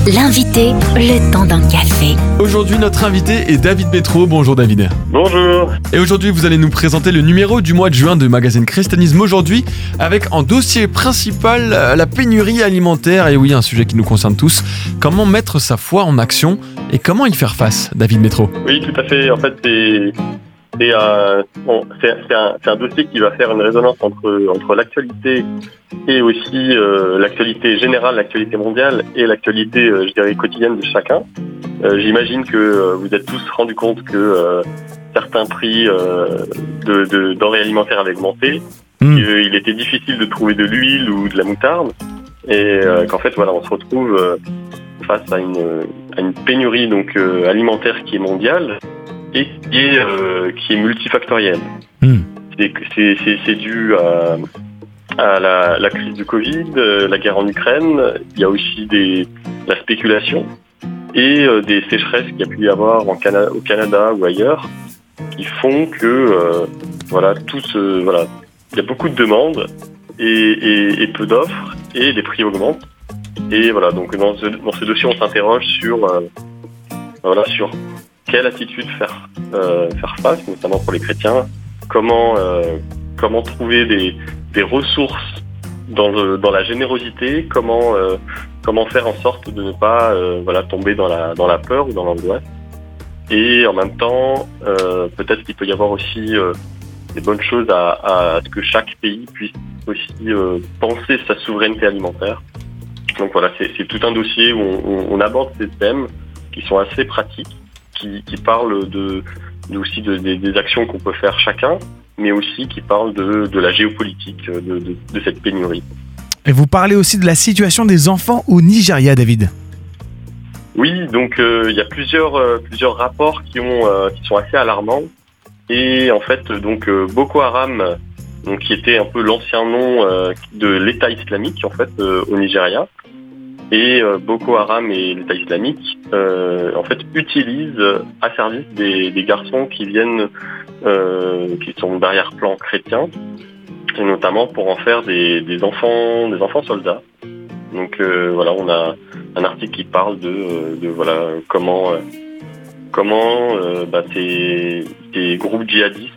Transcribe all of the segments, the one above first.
L'invité, le temps d'un café. Aujourd'hui, notre invité est David Métro. Bonjour David. Bonjour. Et aujourd'hui, vous allez nous présenter le numéro du mois de juin de Magazine Christianisme aujourd'hui, avec en dossier principal la pénurie alimentaire. Et oui, un sujet qui nous concerne tous. Comment mettre sa foi en action et comment y faire face, David Métro? Oui, tout à fait. En fait, c'est un dossier qui va faire une résonance entre l'actualité et aussi l'actualité générale, l'actualité mondiale et l'actualité, je dirais, quotidienne de chacun. J'imagine que vous êtes tous rendus compte que certains prix de denrées alimentaires avaient augmenté, qu'il était difficile de trouver de l'huile ou de la moutarde, et qu'en fait, voilà, on se retrouve face à une pénurie donc alimentaire qui est mondiale et qui est multifactorielle. C'est dû à la crise du Covid, la guerre en Ukraine. Il y a aussi la spéculation et des sécheresses qu'il y a pu y avoir au Canada ou ailleurs, qui font que il y a beaucoup de demandes et peu d'offres, et les prix augmentent. Et voilà, donc dans ce dossier, on s'interroge sur quelle attitude faire face, notamment pour les chrétiens. Comment trouver des ressources dans la générosité. Comment faire en sorte de ne pas tomber dans la peur ou dans l'angoisse. Et en même temps, peut-être qu'il peut y avoir aussi des bonnes choses à ce que chaque pays puisse aussi penser sa souveraineté alimentaire. Donc voilà, c'est tout un dossier où on aborde ces thèmes qui sont assez pratiques, qui parlent aussi des actions qu'on peut faire chacun, mais aussi qui parlent de la géopolitique de cette pénurie. Et vous parlez aussi de la situation des enfants au Nigeria, David. Oui, donc il y a plusieurs rapports qui sont assez alarmants. Et en fait, donc Boko Haram, donc qui était un peu l'ancien nom de l'État islamique en fait au Nigeria. Et Boko Haram et l'État islamique en fait utilisent à service des garçons qui sont d'arrière-plan chrétien, et notamment pour en faire des enfants soldats. Donc on a un article qui parle de comment ces groupes djihadistes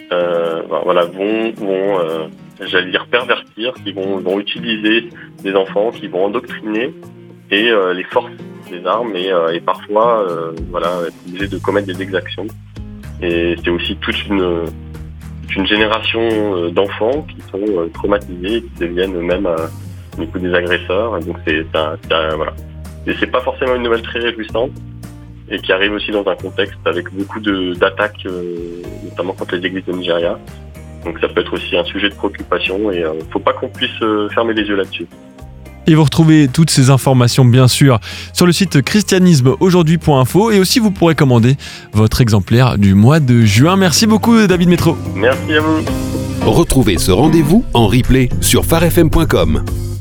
vont j'allais dire pervertir, qui vont utiliser des enfants, qui vont endoctriner et les forces des armes et parfois être obligés de commettre des exactions. Et c'est aussi toute une génération d'enfants qui sont traumatisés et qui deviennent eux-mêmes des agresseurs. Et donc c'est pas forcément une nouvelle très réjouissante et qui arrive aussi dans un contexte avec beaucoup d'attaques, notamment contre les églises au Nigeria. Donc ça peut être aussi un sujet de préoccupation et faut pas qu'on puisse fermer les yeux là-dessus. Et vous retrouvez toutes ces informations bien sûr sur le site christianismeaujourd'hui.info, et aussi vous pourrez commander votre exemplaire du mois de juin. Merci beaucoup David Métro. Merci à vous. Retrouvez ce rendez-vous en replay sur farfm.com.